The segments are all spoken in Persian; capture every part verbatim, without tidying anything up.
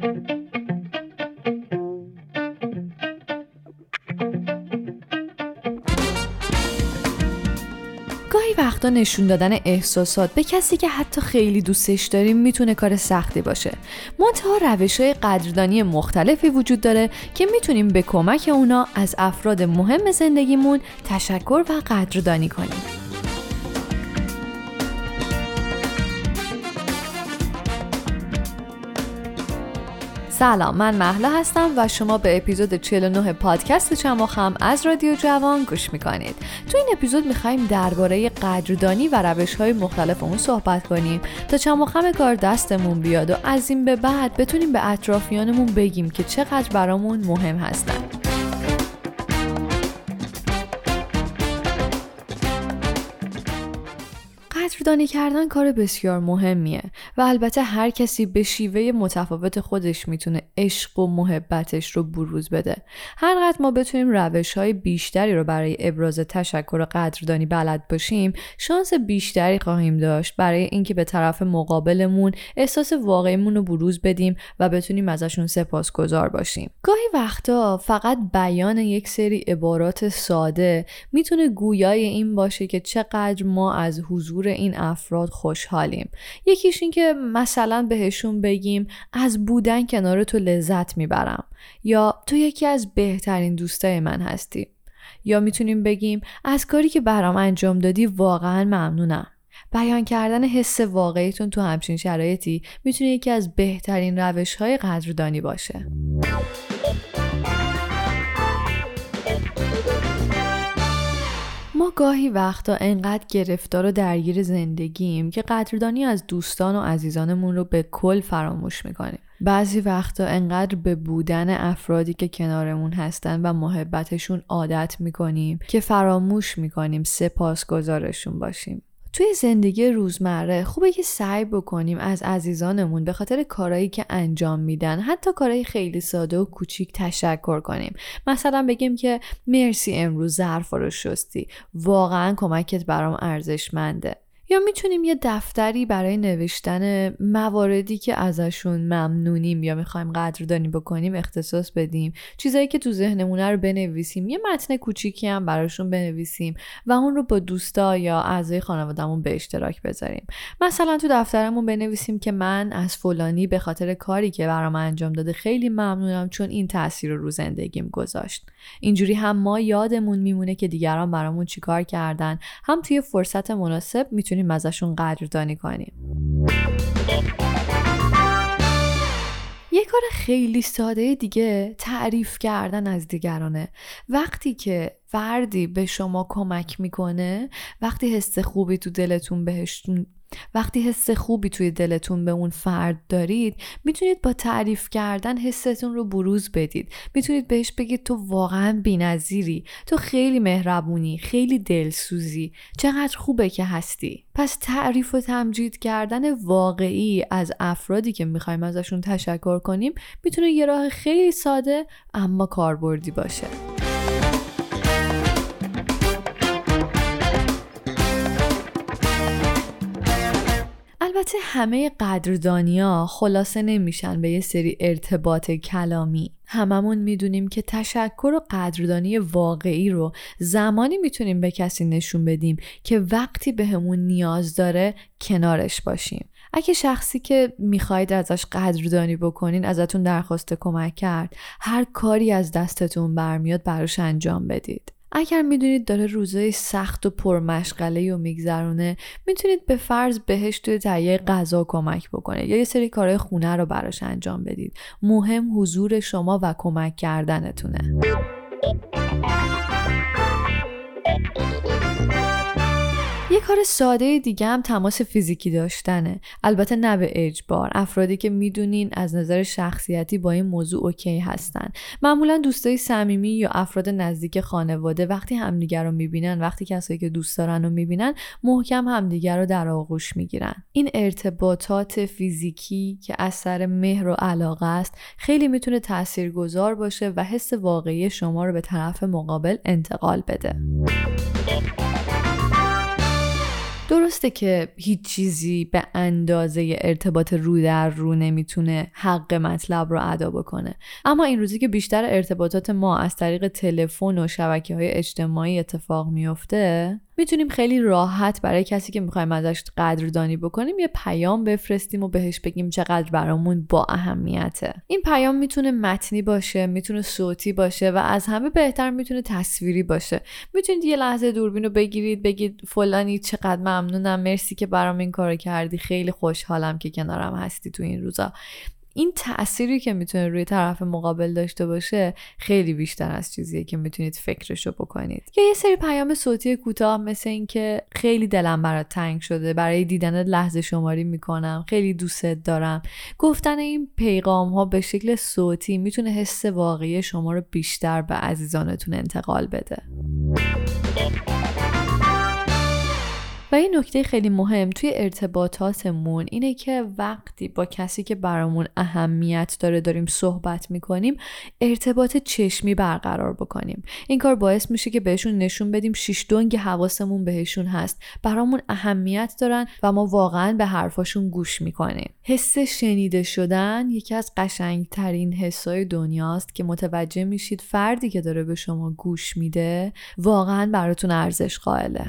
گاهی وقتا نشون دادن احساسات به کسی که حتی خیلی دوستش داریم میتونه کار سختی باشه. منتها روش‌های قدردانی مختلفی وجود داره که میتونیم به کمک اونا از افراد مهم زندگیمون تشکر و قدردانی کنیم. سلام، من مهلا هستم و شما به اپیزود چهل و نه پادکست چماخم از رادیو جوان گوش میکنید. تو این اپیزود میخوایم درباره قدردانی و روش‌های مختلف اون صحبت کنیم تا چماخم کار دستمون بیاد و از این به بعد بتونیم به اطرافیانمون بگیم که چقدر برامون مهم هستن. قدردانی کردن کار بسیار مهمیه و البته هر کسی به شیوه متفاوت خودش میتونه عشق و محبتش رو بروز بده. هر قدر ما بتونیم روش‌های بیشتری رو برای ابراز تشکر و قدردانی بلد باشیم، شانس بیشتری خواهیم داشت برای اینکه به طرف مقابلمون احساس واقعیمون رو بروز بدیم و بتونیم ازشون سپاسگزار باشیم. گاهی وقتا فقط بیان یک سری عبارات ساده میتونه گویای این باشه که چقدر ما از حضور این افراد خوشحالیم. یکیش این که مثلا بهشون بگیم از بودن کنار تو لذت میبرم، یا تو یکی از بهترین دوستای من هستی، یا میتونیم بگیم از کاری که برام انجام دادی واقعا ممنونم. بیان کردن حس واقعیتون تو همچین شرایطی میتونه یکی از بهترین روش‌های قدردانی باشه. ما گاهی وقتا انقدر گرفتار و درگیر زندگیم که قدردانی از دوستان و عزیزانمون رو به کل فراموش میکنیم. بعضی وقتا انقدر به بودن افرادی که کنارمون هستن و محبتشون عادت میکنیم که فراموش میکنیم سپاسگزارشون باشیم. توی زندگی روزمره خوبه که سعی بکنیم از عزیزانمون به خاطر کارهایی که انجام میدن، حتی کارهای خیلی ساده و کوچیک، تشکر کنیم. مثلا بگیم که مرسی امروز ظرفا رو شستی، واقعا کمکت برام ارزشمنده. یا میتونیم یه دفتری برای نوشتن مواردی که ازشون ممنونیم یا میخوایم قدردانی بکنیم اختصاص بدیم. چیزایی که تو ذهنمونه رو بنویسیم، یه متن کوچیکی هم براشون بنویسیم و اون رو با دوستا یا اعضای خانواده‌مون به اشتراک بذاریم. مثلا تو دفترمون بنویسیم که من از فلانی به خاطر کاری که برام انجام داده خیلی ممنونم چون این تاثیر رو رو زندگیم گذاشت. اینجوری هم ما یادمون میمونه که دیگران برامون چیکار کردن، هم توی فرصت مناسب میتونیم ازشون قدردانی کنیم. یه کار خیلی ساده دیگه تعریف کردن از دیگرانه. وقتی که فردی به شما کمک میکنه، وقتی حس خوبی تو دلتون بهشون وقتی حس خوبی توی دلتون به اون فرد دارید، میتونید با تعریف کردن حستون رو بروز بدید. میتونید بهش بگید تو واقعا بی‌نظیری، تو خیلی مهربونی، خیلی دلسوزی، چقدر خوبه که هستی. پس تعریف و تمجید کردن واقعی از افرادی که میخوایم ازشون تشکر کنیم میتونه یه راه خیلی ساده اما کاربردی باشه. البته همه قدردانی‌ها خلاصه نمیشن به یه سری ارتباط کلامی. هممون میدونیم که تشکر و قدردانی واقعی رو زمانی میتونیم به کسی نشون بدیم که وقتی بهمون نیاز داره کنارش باشیم. اگه شخصی که میخواید ازش قدردانی بکنین ازتون درخواست کمک کرد، هر کاری از دستتون برمیاد براش انجام بدید. اگر میدونید داره روزای سخت و پرمشغله‌ای رو میگذرونه، میتونید به فرض بهش توی تهیه غذا کمک بکنه یا یه سری کارهای خونه رو براش انجام بدید. مهم حضور شما و کمک کردنتونه. یه کار ساده دیگه هم تماس فیزیکی داشتنه. البته نه به اجبار. افرادی که میدونین از نظر شخصیتی با این موضوع اوکی هستن. معمولا دوستای صمیمی یا افراد نزدیک خانواده وقتی همدیگر رو میبینن، وقتی کسایی که دوست دارن رو میبینن، محکم همدیگر رو در آغوش میگیرن. این ارتباطات فیزیکی که اثر مهر و علاقه است خیلی میتونه تاثیرگذار باشه و حس واقعی شما رو به طرف مقابل انتقال بده. درست درسته که هیچ چیزی به اندازه ارتباط رو در رو نمیتونه حق مطلب رو ادا بکنه، اما این روزی که بیشتر ارتباطات ما از طریق تلفن و شبکه‌های اجتماعی اتفاق میفته، میتونیم خیلی راحت برای کسی که میخوایم ازش قدردانی بکنیم یه پیام بفرستیم و بهش بگیم چقدر برامون با اهمیته. این پیام میتونه متنی باشه، میتونه صوتی باشه و از همه بهتر میتونه تصویری باشه. میتونید یه لحظه دوربین رو بگیرید، بگید فلانی چقدر ممنونم، مرسی که برام این کارو کردی، خیلی خوشحالم که کنارم هستی تو این روزا. این تأثیری که میتونه روی طرف مقابل داشته باشه خیلی بیشتر از چیزیه که میتونید فکرشو بکنید. یا یه سری پیام صوتی کوتاه مثل این که خیلی دلم برات تنگ شده، برای دیدنت لحظه شماری میکنم، خیلی دوستت دارم. گفتن این پیغام ها به شکل صوتی میتونه حس واقعی شما رو بیشتر به عزیزانتون انتقال بده. و این نکته خیلی مهم توی ارتباطاتمون اینه که وقتی با کسی که برامون اهمیت داره داریم صحبت میکنیم، ارتباط چشمی برقرار بکنیم. این کار باعث میشه که بهشون نشون بدیم شیش دنگ حواسمون بهشون هست، برامون اهمیت دارن و ما واقعا به حرفاشون گوش میکنیم. حس شنیده شدن یکی از قشنگترین حسای دنیاست که متوجه میشید فردی که داره به شما گوش میده واقعا براتون ارزش قائله.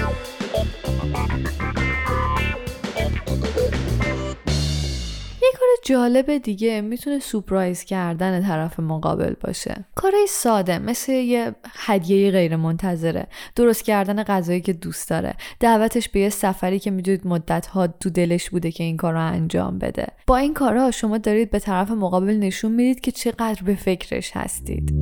یه کار جالب دیگه میتونه سورپرایز کردن طرف مقابل باشه. کارای ساده مثل یه هدیه غیر منتظره، درست کردن غذایی که دوست داره، دعوتش به یه سفری که میدونید مدت‌ها تو دلش بوده که این کارو انجام بده. با این کارا شما دارید به طرف مقابل نشون میدید که چقدر به فکرش هستید.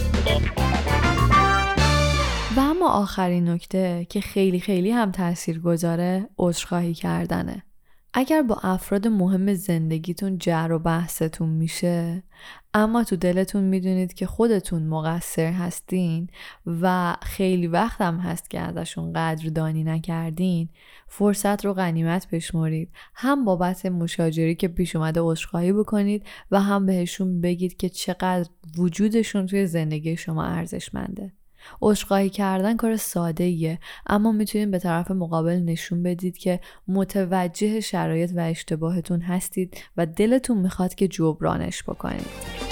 و اما آخرین نکته که خیلی خیلی هم تأثیر گذاره، عذرخواهی کردنه. اگر با افراد مهم زندگیتون جر و بحثتون میشه اما تو دلتون میدونید که خودتون مقصر هستین و خیلی وقت هم هست که ازشون قدردانی نکردین، فرصت رو غنیمت بشمرید. هم بابت مشاجری که پیش اومده عذرخواهی بکنید و هم بهشون بگید که چقدر وجودشون توی زندگی شما ارزشمنده. عذرخواهی کردن کار ساده ایه، اما میتونید به طرف مقابل نشون بدید که متوجه شرایط و اشتباهتون هستید و دلتون میخواد که جبرانش بکنید.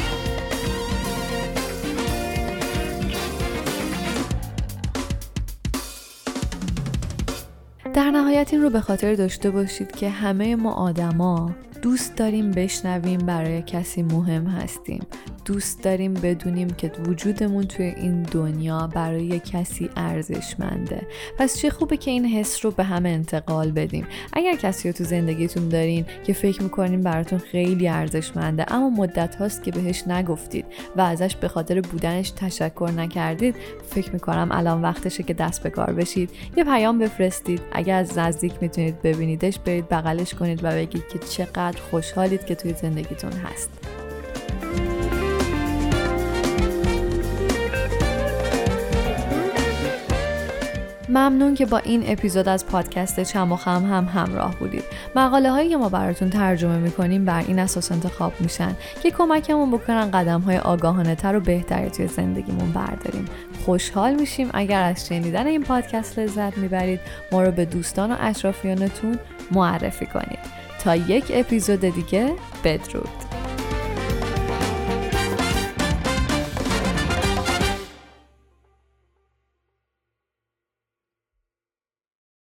در نهایت این رو به خاطر داشته باشید که همه ما آدما دوست داریم بشنویم برای کسی مهم هستیم. دوست داریم بدونیم که وجودمون توی این دنیا برای کسی ارزشمنده. پس چه خوبه که این حس رو به همه انتقال بدیم. اگر کسی رو تو زندگیتون دارین که فکر میکنین براتون خیلی ارزشمنده اما مدت هاست که بهش نگفتید و ازش به خاطر بودنش تشکر نکردید، فکر میکنم الان وقتشه که دست به کار بشید. یه پیام بفرستید. اگر از نزدیک میتونید ببینیدش، برید بغلش کنید و بگید که چقدر خوشحالید که توی زندگیتون هست. ممنون که با این اپیزود از پادکست چم و خم هم همراه بودید. مقاله هایی که ما براتون ترجمه میکنیم بر این اساس انتخاب میشن که کمکمون بکنن قدم های آگاهانه تر و بهتری توی زندگیمون برداریم. خوشحال میشیم اگر از شنیدن این پادکست لذت میبرید، ما رو به دوستان و اطرافیانتون معرفی کنید. تا یک اپیزود دیگه، بدرود.